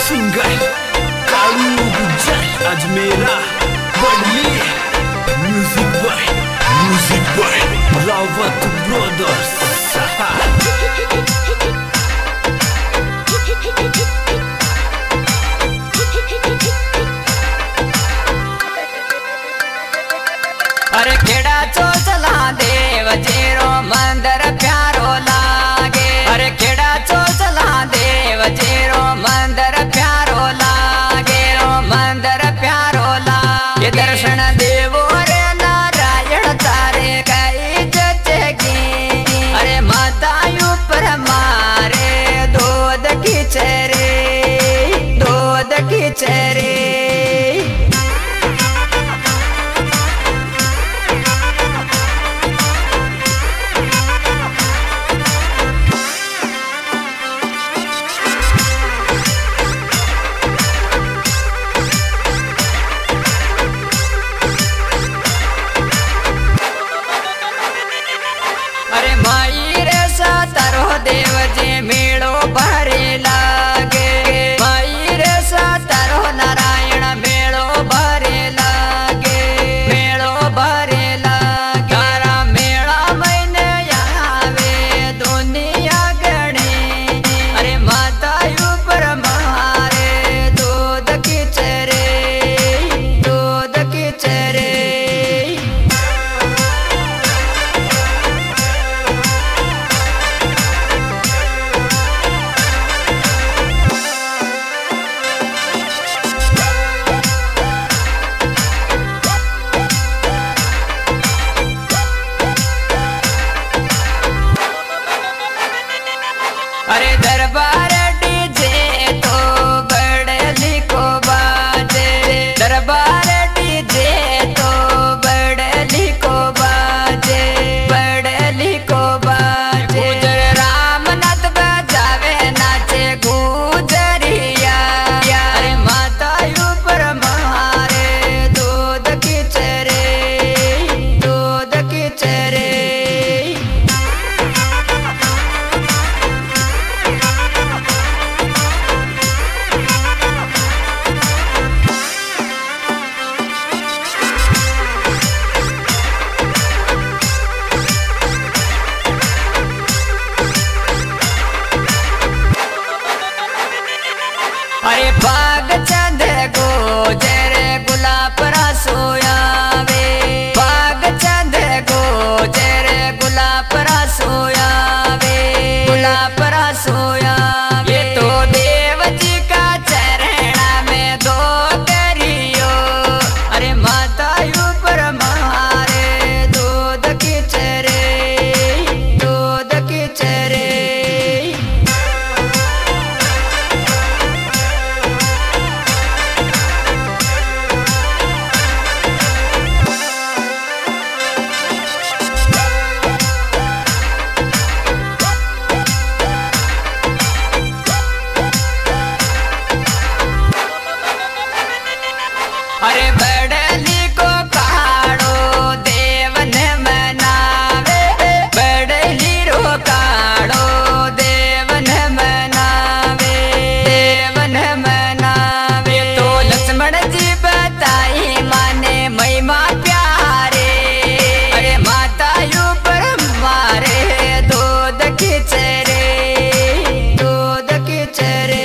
Singer Kalu Gujjar Ajmera Badli music by Rawat brothers. अरे खेड़ा चोचला देव जेरो मंदिर प्यारो लागे। अरे खेड़ा चोचला देव जेरो मंदिर प्यारो लागे। रो मंदिर प्यारो लागे। दर्शन देवो रे नारायण तारे कई जचगी। अरे मातायु पर मारे दूध की चरे दूध की चरे। अरे माई रे सातारो देव जे मेड़ो भरे लागे। माई रे सातारो नारायण मेड़ो भरे लागे। मेड़ो भरे लागे। तारा मेड़ा मैंने आवे दुनिया गणे। अरे मातायु पर मारे दूध की चरे दूध की चरे। अरे दरबार डीजे तो बड़ली को बाजे। दरबार डीजे तो बड़ली को बाजे। बड़ली को बाजे। गुजर रामनाथ बजावे नाचे गुजरिया। अरे मातायु पर मारे दूध की चरे दूध की चरे। अरे बाग चंद गोजर गुलाब रसोयावे। बाग चंद गोजर गुलाब रसोयावे। गुलाब रसोयावे। ये तो देव जी का चरणा में दो करियो। अरे मातायु पर मारे दूध की चरे दूध की चरे। अरे बड़ली को काड़ो देव ने मनावे। बड़ली रो काड़ो देव ने मनावे। देव ने मनावे। तो लक्ष्मण जी बताई माने महिमा प्यारे। अरे मातायु पर मारे दूध की चरे दूध की चरे।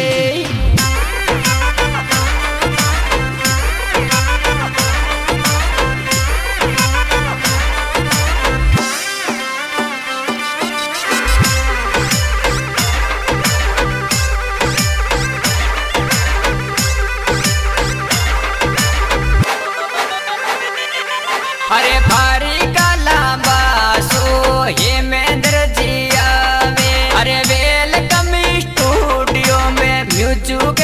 अरे भारी का लांबा सो हेमेंद्र जी आवे। अरे वेलकम स्टूडियो में म्यूजिक